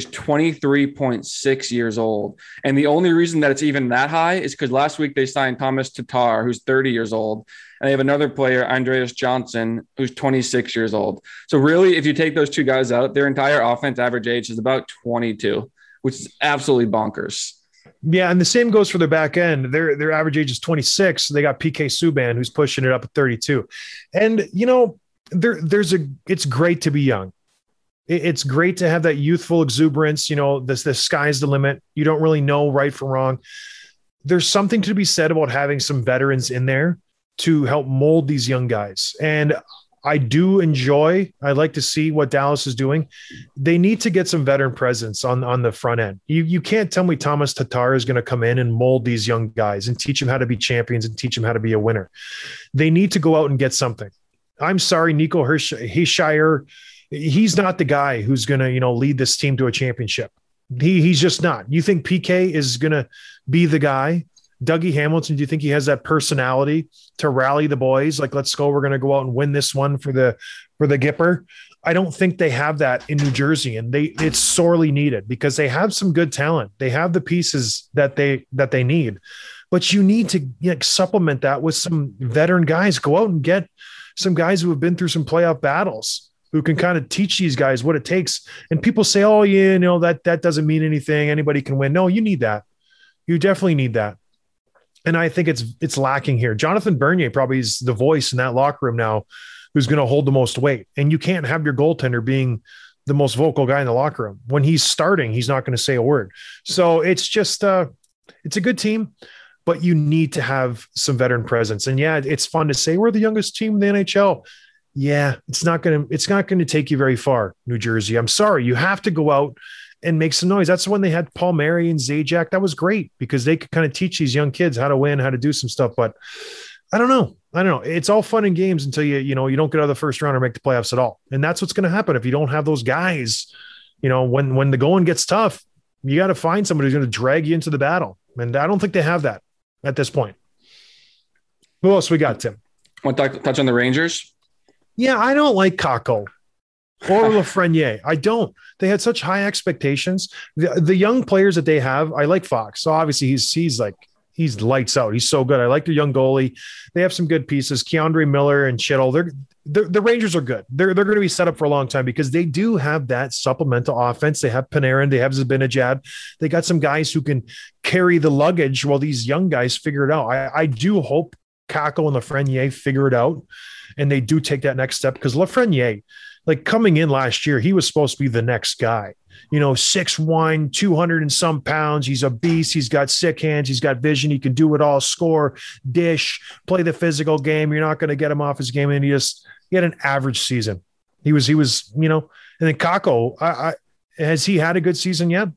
23.6 years old. And the only reason that it's even that high is because last week they signed Thomas Tatar, who's 30 years old. And they have another player, Andreas Johnson, who's 26 years old. So really, if you take those two guys out, their entire offense average age is about 22, which is absolutely bonkers. Yeah, and the same goes for their back end. Their average age is 26. They got PK Subban, who's pushing it up at 32. And, you know, it's great to be young. It's great to have that youthful exuberance. You know, the sky's the limit. You don't really know right from wrong. There's something to be said about having some veterans in there to help mold these young guys. And I like to see what Dallas is doing. They need to get some veteran presence on the front end. You can't tell me Thomas Tatar is going to come in and mold these young guys and teach them how to be champions and teach them how to be a winner. They need to go out and get something. I'm sorry, Nico Hershier, he's not the guy who's going to, you know, lead this team to a championship. He's just not. You think PK is going to be the guy? Dougie Hamilton, do you think he has that personality to rally the boys? Like, let's go. We're going to go out and win this one for the Gipper. I don't think they have that in New Jersey, and it's sorely needed because they have some good talent. They have the pieces that they need, but you need to supplement that with some veteran guys. Go out and get some guys who have been through some playoff battles, who can kind of teach these guys what it takes. And people say, oh, yeah, you know, that doesn't mean anything. Anybody can win. No, you need that. You definitely need that. And I think it's lacking here. Jonathan Bernier probably is the voice in that locker room now who's going to hold the most weight. And you can't have your goaltender being the most vocal guy in the locker room. When he's starting, he's not going to say a word. So it's just it's a good team, but you need to have some veteran presence. And yeah, it's fun to say we're the youngest team in the NHL. Yeah, it's not going to take you very far, New Jersey. I'm sorry. You have to go out and make some noise. That's when they had Paul Mary and Zajac. That was great because they could kind of teach these young kids how to win, how to do some stuff. But I don't know. It's all fun and games until you don't get out of the first round or make the playoffs at all. And that's what's going to happen if you don't have those guys. You know, when the going gets tough, you got to find somebody who's going to drag you into the battle. And I don't think they have that at this point. Who else we got, Tim? Want to touch on the Rangers? Yeah, I don't like Kakko or Lafreniere. I don't. They had such high expectations. The young players that they have, I like Fox. So obviously he's lights out. He's so good. I like their young goalie. They have some good pieces. Keandre Miller and Chittle. The Rangers are good. They're going to be set up for a long time because they do have that supplemental offense. They have Panarin. They have Zibanejad. They got some guys who can carry the luggage while these young guys figure it out. I do hope Kakko and Lafreniere figure it out, and they do take that next step because Lafreniere, like coming in last year, he was supposed to be the next guy. You know, 6'1", 200 and some pounds. He's a beast. He's got sick hands. He's got vision. He can do it all, score, dish, play the physical game. You're not going to get him off his game. And he had an average season. He was, you know, and then Kakko, has he had a good season yet?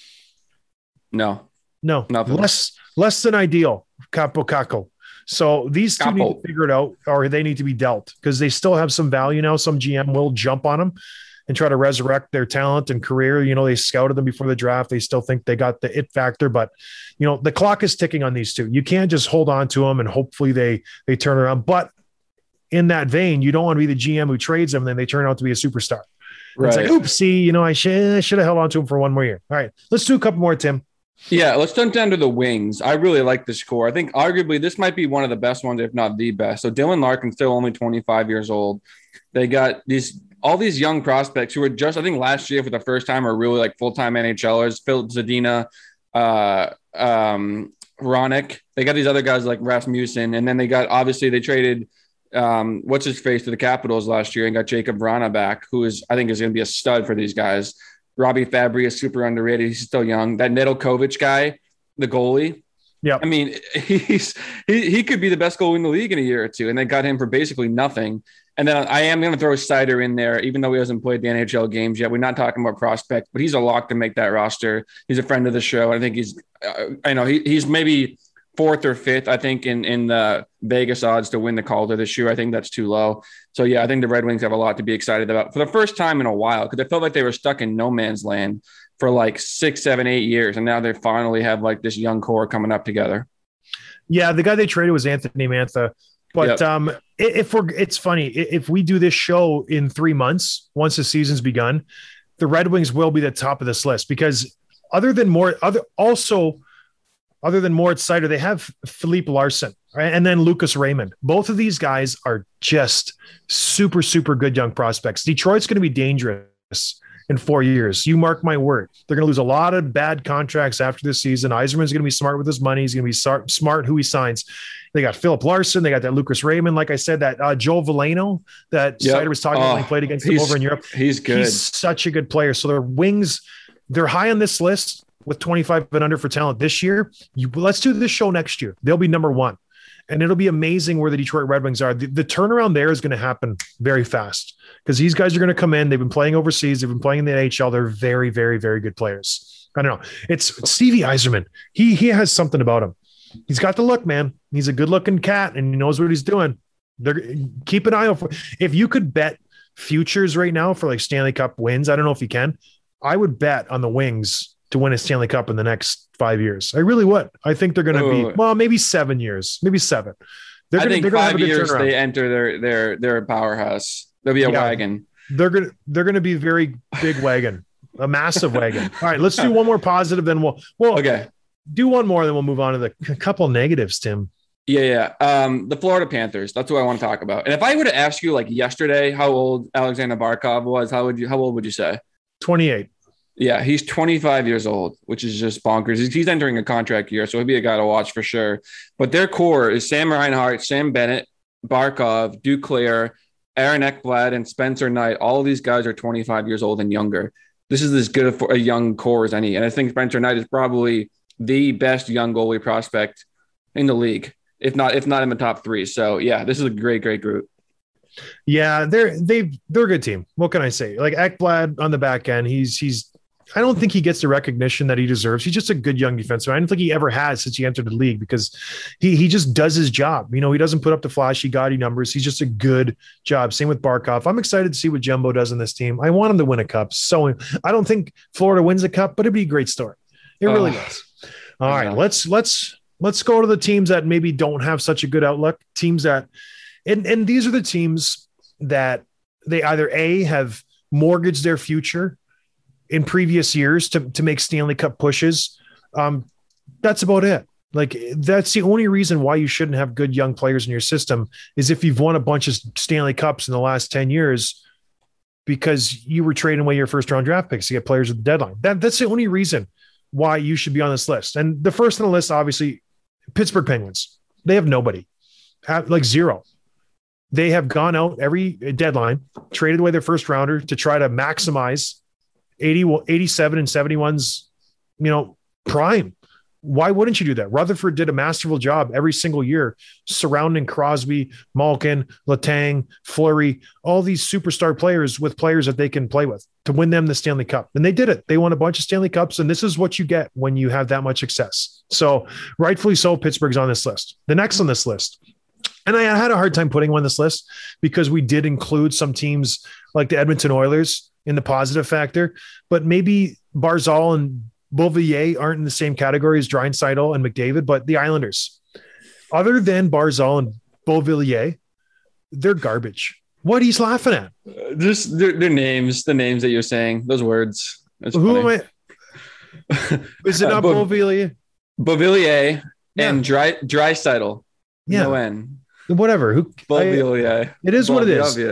No, nothing. Less than ideal. Kakko. So these two need to figure it out, or they need to be dealt because they still have some value now. Some GM will jump on them and try to resurrect their talent and career. You know, they scouted them before the draft. They still think they got the it factor, but you know, the clock is ticking on these two. You can't just hold on to them and hopefully they turn around. But in that vein, you don't want to be the GM who trades them and then they turn out to be a superstar. Right. It's like, oops, see, you know, I should have held on to him for one more year. All right, let's do a couple more, Tim. Yeah, let's jump down to the wings. I really like this core. I think arguably this might be one of the best ones, if not the best. So Dylan Larkin's still only 25 years old. They got all these young prospects who were just, I think last year for the first time, are really like full-time NHLers. Phil Zadina, Ronick. They got these other guys like Rasmussen. And then they traded what's his face to the Capitals last year and got Jacob Vrana back, who I think is going to be a stud for these guys. Robbie Fabry is super underrated. He's still young. That Nedeljkovic guy, the goalie. Yeah. I mean, he could be the best goalie in the league in a year or two. And they got him for basically nothing. And then I am going to throw Seider in there, even though he hasn't played the NHL games yet. We're not talking about prospect, but he's a lock to make that roster. He's a friend of the show. I think he's maybe fourth or fifth, I think, in the Vegas odds to win the Calder this year. I think that's too low. So, yeah, I think the Red Wings have a lot to be excited about for the first time in a while, because I felt like they were stuck in no man's land for like 6, 7, 8 years. And now they finally have like this young core coming up together. Yeah, the guy they traded was Anthony Mantha. But it's funny, if we do this show in 3 months, once the season's begun, the Red Wings will be the top of this list, because other than Moritz Seider, they have Philippe Larson, right? And then Lucas Raymond. Both of these guys are just super, super good young prospects. Detroit's going to be dangerous in 4 years. You mark my word. They're going to lose a lot of bad contracts after this season. Yzerman's going to be smart with his money. He's going to be smart who he signs. They got Philip Larson. They got that Lucas Raymond. Like I said, that Joel Veleno that Seider was talking about when he played against them over in Europe. He's good. He's such a good player. So their Wings, they're high on this list with 25 and under for talent this year. Let's do this show next year. They'll be number one. And it'll be amazing where the Detroit Red Wings are. The turnaround there is going to happen very fast, because these guys are going to come in. They've been playing overseas. They've been playing in the NHL. They're very, very, very good players. I don't know. It's Stevie Yzerman. He has something about him. He's got the look, man. He's a good-looking cat, and he knows what he's doing. Keep an eye out for. If you could bet futures right now for like Stanley Cup wins, I don't know if you can. I would bet on the Wings to win a Stanley Cup in the next 5 years. I really would. I think they're going to be, maybe 7 years, maybe 7. I think 5 years they enter their powerhouse. There'll be a wagon. They're going to be very big wagon, a massive wagon. All right, let's do one more positive, then we'll okay. Do one more, then we'll move on to the couple negatives, Tim. Yeah. The Florida Panthers. That's what I want to talk about. And if I were to ask you like yesterday how old Alexander Barkov was, how old would you say? 28. Yeah, he's 25 years old, which is just bonkers. He's entering a contract year, so he'll be a guy to watch for sure. But their core is Sam Reinhart, Sam Bennett, Barkov, Duclair, Aaron Ekblad, and Spencer Knight. All of these guys are 25 years old and younger. This is as good a young core as any. And I think Spencer Knight is probably the best young goalie prospect in the league, if not in the top 3. So, yeah, this is a great, great group. Yeah, they're a good team. What can I say? Like Ekblad on the back end, he's I don't think he gets the recognition that he deserves. He's just a good young defenseman. I don't think he ever has since he entered the league, because he just does his job. You know, he doesn't put up the flashy, gaudy numbers. He's just a good job. Same with Barkov. I'm excited to see what Jumbo does in this team. I want him to win a cup. So I don't think Florida wins a cup, but it'd be a great story. It really does. All right, let's go to the teams that maybe don't have such a good outlook. Teams that, and these are the teams that they either have mortgaged their future in previous years to make Stanley Cup pushes. That's about it. Like, that's the only reason why you shouldn't have good young players in your system, is if you've won a bunch of Stanley Cups in the last 10 years because you were trading away your first round draft picks to get players at the deadline. That's the only reason why you should be on this list. And the first on the list, obviously, Pittsburgh Penguins. They have nobody, like zero. They have gone out every deadline, traded away their first rounder to try to maximize 87 and 71's, prime. Why wouldn't you do that? Rutherford did a masterful job every single year surrounding Crosby, Malkin, Letang, Fleury, all these superstar players with players that they can play with to win them the Stanley Cup. And they did it. They won a bunch of Stanley Cups, and this is what you get when you have that much success. So rightfully so, Pittsburgh's on this list. The next on this list, and I had a hard time putting one on this list because we did include some teams like the Edmonton Oilers in the positive factor, but maybe Barzal and Beauvillier aren't in the same category as Draisaitl and McDavid, but the Islanders, other than Barzal and Beauvillier, they're garbage. What he's laughing at? Just their names, the names that you're saying, those words. Who am I? Is it not Beauvillier? Beauvillier and Draisaitl. Yeah. No N. Whatever. Beauvillier. It is what it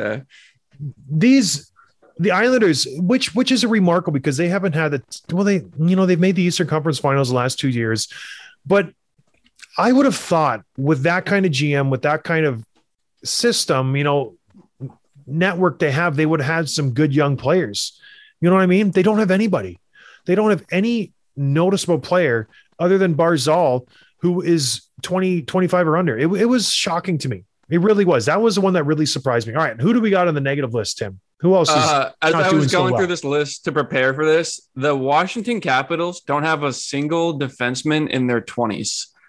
is. The Islanders, which is a remarkable, because they haven't had they've made the Eastern Conference Finals the last 2 years, but I would have thought with that kind of GM, with that kind of system, network they have, they would have had some good young players. You know what I mean? They don't have anybody. They don't have any noticeable player other than Barzal, who is 20, 25 or under. It was shocking to me. It really was. That was the one that really surprised me. All right, who do we got on the negative list, Tim? Who else is as I was going through this list to prepare for this, the Washington Capitals don't have a single defenseman in their 20s.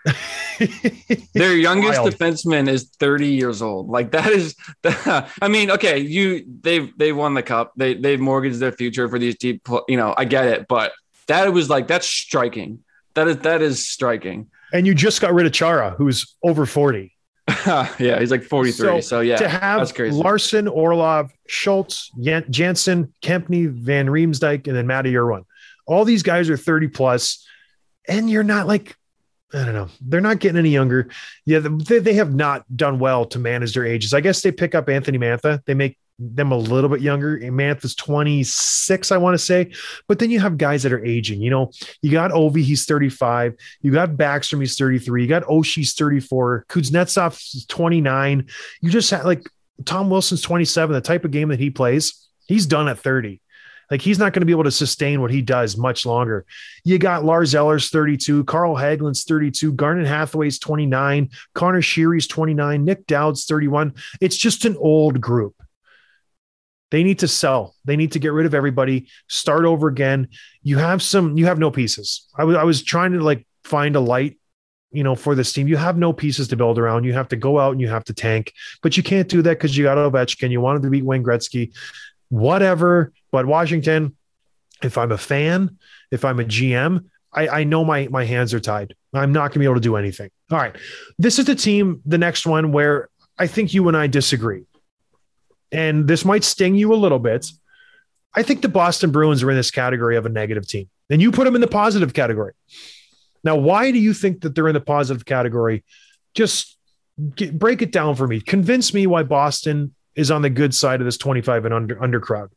Their youngest Wild. defenseman is 30 years old. Like that is, I mean, okay, they won the cup. They've mortgaged their future for these deep. I get it, but that's striking. That is striking. And you just got rid of Chara, who's over 40. Yeah, he's like 43. So yeah, to have that's crazy. Larson, Orlov, Schultz, Jansen, Kempney, Van Riemsdyk, and then Matty Irwin. All these guys are 30 plus, and you're not like, I don't know. They're not getting any younger. Yeah, they have not done well to manage their ages. I guess they pick up Anthony Mantha. They make them a little bit younger. Mantha's 26, I want to say. But then you have guys that are aging. You got Ovi, he's 35. You got Backstrom, he's 33. You got Oshie's 34. Kuznetsov's 29. You just have like Tom Wilson's 27. The type of game that he plays, he's done at 30. Like he's not going to be able to sustain what he does much longer. You got Lars Eller's 32, Carl Hagelin's 32, Garnet Hathaway's 29, Connor Sheary's 29, Nick Dowd's 31. It's just an old group. They need to sell. They need to get rid of everybody, start over again. You have no pieces. I was trying to like find a light, for this team. You have no pieces to build around. You have to go out and you have to tank, but you can't do that because you got Ovechkin. You wanted to beat Wayne Gretzky. Whatever, but Washington, if I'm a fan, if I'm a GM, I know my hands are tied. I'm not going to be able to do anything. All right. This is the next one where I think you and I disagree. And this might sting you a little bit. I think the Boston Bruins are in this category of a negative team, and you put them in the positive category. Now, why do you think that they're in the positive category? Just break it down for me. Convince me why Boston is on the good side of this 25 and under crowd.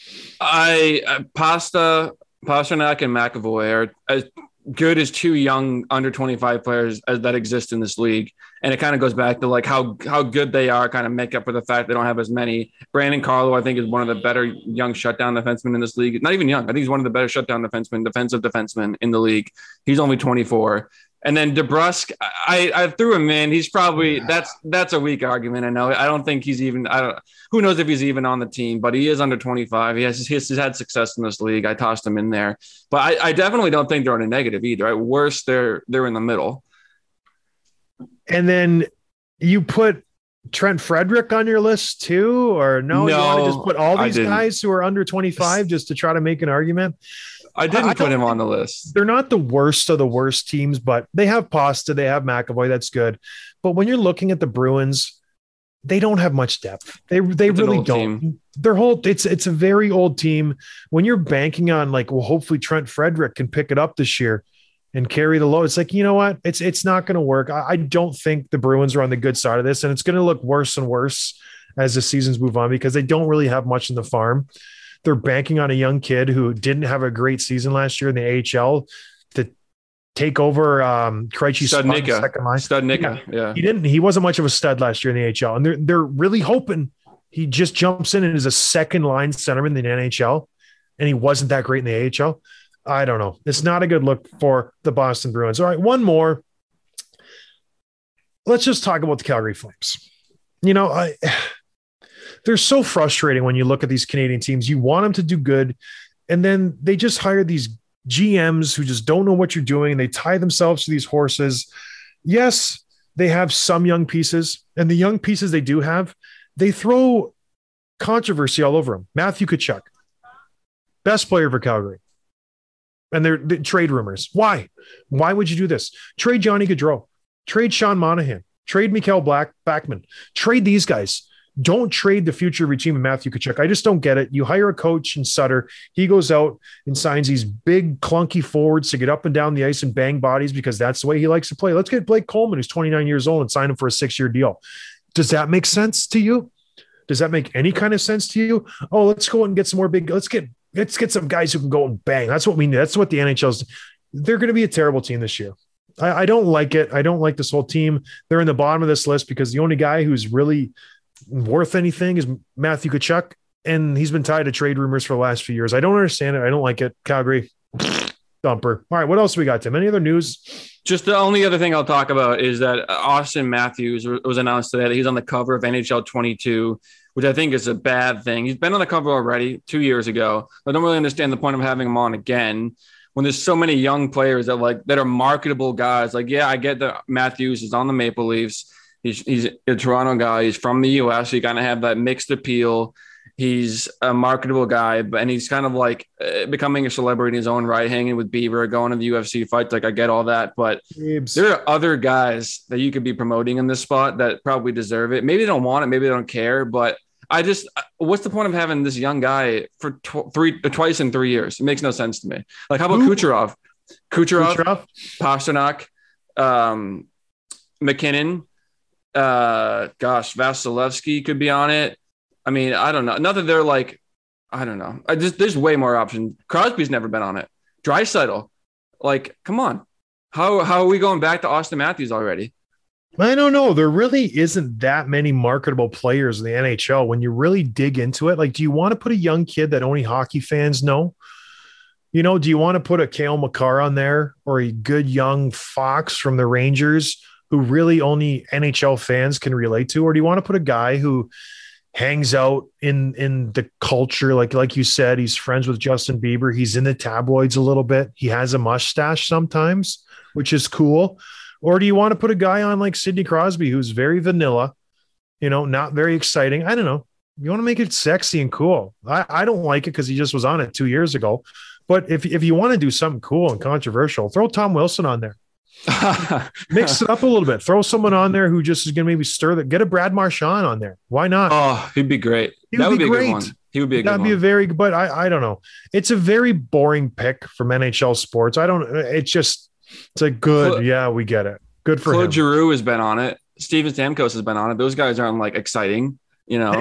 Pasternak and McAvoy are as good as two young under 25 players that exist in this league. And it kind of goes back to like how good they are kind of make up for the fact they don't have as many. Brandon Carlo, I think, is one of the better young shutdown defensemen in this league. Not even young. I think he's one of the better shutdown defensemen in the league. He's only 24. And then DeBrusk, I threw him in. He's probably that's a weak argument. I know. I don't think he's even. Who knows if he's even on the team? But he is under 25. He's had success in this league. I tossed him in there. But I definitely don't think they're on a negative either. At worst, they're in the middle. And then you put Trent Frederick on your list too, or no? You want to just put all these guys who are under 25 just to try to make an argument? I didn't put him on the list. They're not the worst of the worst teams, but they have Pasta, they have McAvoy. That's good. But when you're looking at the Bruins, they don't have much depth. They really don't. Team. It's a very old team. When you're banking on like, well, hopefully Trent Frederick can pick it up this year and carry the load. It's like, you know what? It's not going to work. I don't think the Bruins are on the good side of this, and it's going to look worse and worse as the seasons move on because they don't really have much in the farm. They're banking on a young kid who didn't have a great season last year in the AHL to take over Krejci's second line. Studnicka, yeah. He wasn't much of a stud last year in the AHL, and they're really hoping he just jumps in and is a second line centerman in the NHL, and he wasn't that great in the AHL. I don't know. It's not a good look for the Boston Bruins. All right, one more. Let's just talk about the Calgary Flames. They're so frustrating when you look at these Canadian teams. You want them to do good, and then they just hire these GMs who just don't know what you're doing. They tie themselves to these horses. Yes, they have some young pieces, and the young pieces they do have, they throw controversy all over them. Matthew Tkachuk, best player for Calgary. And they're trade rumors. Why? Why would you do this? Trade Johnny Gaudreau. Trade Sean Monahan. Trade Mikael Backman. Trade these guys. Don't trade the future regime of Matthew Tkachuk. I just don't get it. You hire a coach in Sutter. He goes out and signs these big, clunky forwards to get up and down the ice and bang bodies because that's the way he likes to play. Let's get Blake Coleman, who's 29 years old, and sign him for a 6-year deal. Does that make sense to you? Does that make any kind of sense to you? Oh, let's go and get some more big. Let's get some guys who can go and bang. That's what we need. That's what the NHL's. They're going to be a terrible team this year. I don't like it. I don't like this whole team. They're in the bottom of this list because the only guy who's really worth anything is Matthew Tkachuk, and he's been tied to trade rumors for the last few years. I don't understand it. I don't like it. Calgary, dumper. All right, what else we got, Tim? Any other news? Just the only other thing I'll talk about is that Austin Matthews was announced today that he's on the cover of NHL 22, which I think is a bad thing. He's been on the cover already 2 years ago. I don't really understand the point of having him on again. when there's so many young players that are marketable guys. Like, yeah, I get that Matthews is on the Maple Leafs. He's a Toronto guy. He's from the U.S., so you kind of have that mixed appeal. He's a marketable guy, and he's kind of like becoming a celebrity in his own right, hanging with Bieber, going to the UFC fights. Like, I get all that, but there are other guys that you could be promoting in this spot that probably deserve it. Maybe they don't want it, maybe they don't care, but what's the point of having this young guy for twice in 3 years? It makes no sense to me. Like, how about Kucherov, Pasternak, McKinnon, Vasilevsky could be on it. I mean, I don't know. Not that they're like, I don't know. There's way more options. Crosby's never been on it. Draisaitl, like, come on. How are we going back to Austin Matthews already? I don't know. There really isn't that many marketable players in the NHL when you really dig into it. Like, do you want to put a young kid that only hockey fans know? You know, do you want to put a Cale Makar on there or a good young Fox from the Rangers who really only NHL fans can relate to? Or do you want to put a guy who hangs out in the culture? Like you said, he's friends with Justin Bieber. He's in the tabloids a little bit. He has a mustache sometimes, which is cool. Or do you want to put a guy on like Sidney Crosby, who's very vanilla, you know, not very exciting? I don't know. You want to make it sexy and cool. I don't like it because he just was on it 2 years ago. But if you want to do something cool and controversial, throw Tom Wilson on there. Mix it up a little bit. Throw someone on there who just is going to maybe stir that. Get a Brad Marchand on there. Why not? Oh, he'd be great. That would be great. A good one. He would be a good one. That'd be a very, but I don't know. It's a very boring pick from NHL sports. It's a good. Yeah, we get it. Good for Claude him. Giroux has been on it. Steven Stamkos has been on it. Those guys aren't like exciting, you know.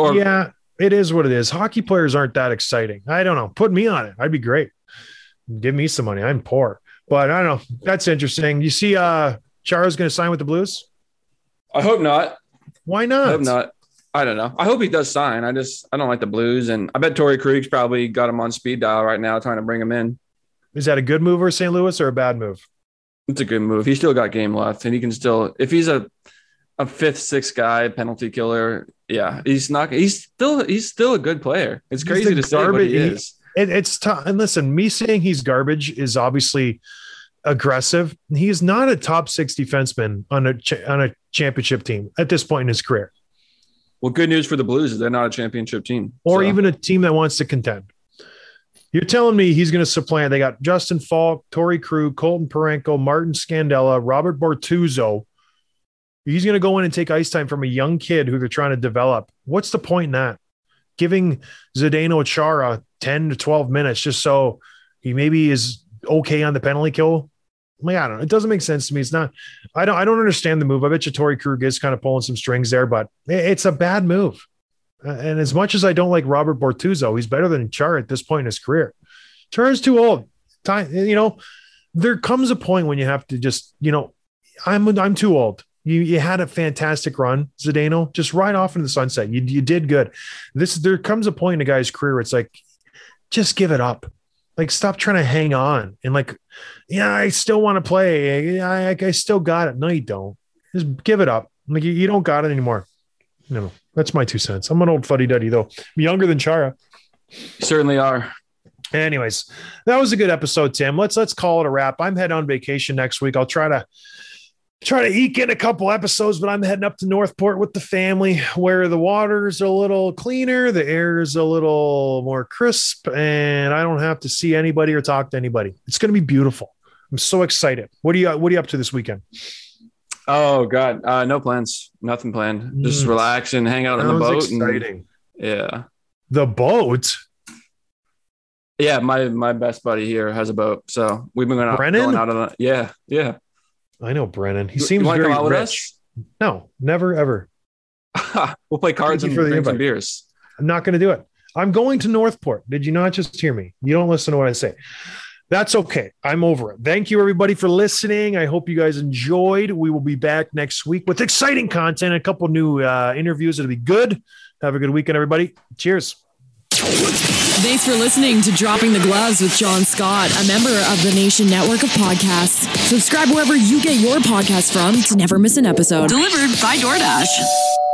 It is what it is. Hockey players aren't that exciting. I don't know. Put me on it. I'd be great. Give me some money. I'm poor. But I don't know. That's interesting. You see Chara's going to sign with the Blues? I hope not. Why not? I hope not. I don't know. I hope he does sign. I don't like the Blues. And I bet Torrey Krug's probably got him on speed dial right now trying to bring him in. Is that a good move for St. Louis or a bad move? It's a good move. He's still got game left. And he can still – if he's a fifth, sixth guy, penalty killer, yeah, he's still a good player. It's crazy to say, but he is. It's tough. And listen, me saying he's garbage is obviously aggressive. He's not a top 6 defenseman on a championship team at this point in his career. Well, good news for the Blues is they're not a championship team. Or even a team that wants to contend. You're telling me he's going to supplant. They got Justin Falk, Torrey Krug, Colton Parayko, Martin Scandella, Robert Bortuzzo. He's going to go in and take ice time from a young kid who they're trying to develop. What's the point in that? Giving Zdeno Chara 10 to 12 minutes just so he maybe is okay on the penalty kill. Like, I don't know. It doesn't make sense to me. It's not. I don't understand the move. I bet you Torrey Krug is kind of pulling some strings there, but it's a bad move. And as much as I don't like Robert Bortuzzo, he's better than Chara at this point in his career. Chara's too old. Time, you know, there comes a point when you have to just, you know, I'm too old. You had a fantastic run, Zdeno. Just ride off into the sunset. You did good. There comes a point in a guy's career where it's like, just give it up. Like, stop trying to hang on. And like, yeah, I still want to play. I still got it. No, you don't. Just give it up. Like, you don't got it anymore. No, that's my 2 cents. I'm an old fuddy-duddy, though. I'm younger than Chara. You certainly are. Anyways, that was a good episode, Tim. Let's call it a wrap. I'm heading on vacation next week. I'll try to eke in a couple episodes, but I'm heading up to Northport with the family where the water's a little cleaner, the air is a little more crisp, and I don't have to see anybody or talk to anybody. It's going to be beautiful. I'm so excited. What are you up to this weekend? Oh God. No plans, nothing planned. Just relax and hang out on the boat. Exciting. Yeah. The boat. Yeah. My best buddy here has a boat. So we've been going out on it. Yeah. Yeah. I know Brennan. He seems very rich. With us? No, never, ever. We'll play cards and drink some beers. I'm not going to do it. I'm going to Northport. Did you not just hear me? You don't listen to what I say. That's okay. I'm over it. Thank you, everybody, for listening. I hope you guys enjoyed. We will be back next week with exciting content, a couple new interviews. It'll be good. Have a good weekend, everybody. Cheers. Thanks for listening to Dropping the Gloves with John Scott, a member of the Nation Network of Podcasts. Subscribe wherever you get your podcasts from to never miss an episode. Delivered by DoorDash.